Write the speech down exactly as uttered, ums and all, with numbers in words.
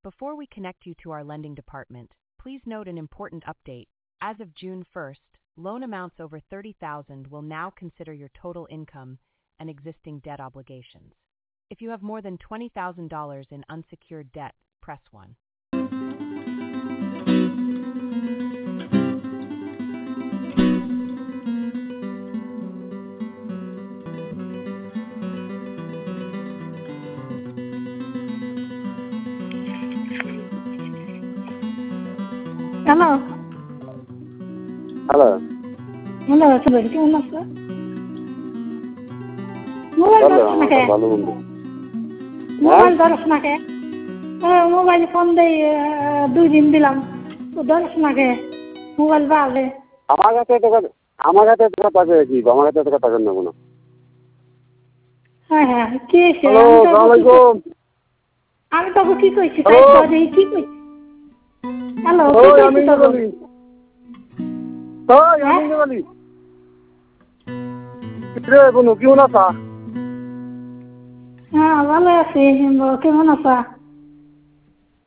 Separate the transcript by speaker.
Speaker 1: Before we connect you to our lending department, please note an important update. As of June first, loan amounts over thirty thousand dollars will now consider your total income and existing debt obligations. If you have more than twenty thousand dollars in unsecured debt, press one.
Speaker 2: Hello.
Speaker 3: Hello.
Speaker 2: Hello, sir. কেমন আছো? Mobile ধরছ না কে?
Speaker 3: ভালো মন্দ।
Speaker 2: Mobile ধরছ না কে? হ্যাঁ, mobile phone দেই দুই দিন দিলাম। তো ধরছ না কে? মোবাইল বাজে।
Speaker 3: আমার কাছে টাকা আমার কাছে টাকা পাবে কি? আমার কাছে টাকা পাবেন না কোনো।
Speaker 2: হ্যাঁ হ্যাঁ, কি হইছে?
Speaker 3: হ্যালো, আসসালামু আলাইকুম।
Speaker 2: আমি তোকে কি কইছি? তাই তো কি কইছি? হ্যালো, কি
Speaker 3: ওই
Speaker 2: কইছি
Speaker 3: আমি
Speaker 2: তোকে?
Speaker 3: বলি। ওই আমি বলি। কিরে বনু কেমন আছো?
Speaker 2: হ্যাঁ, ভালো আছি। কেমন আছো?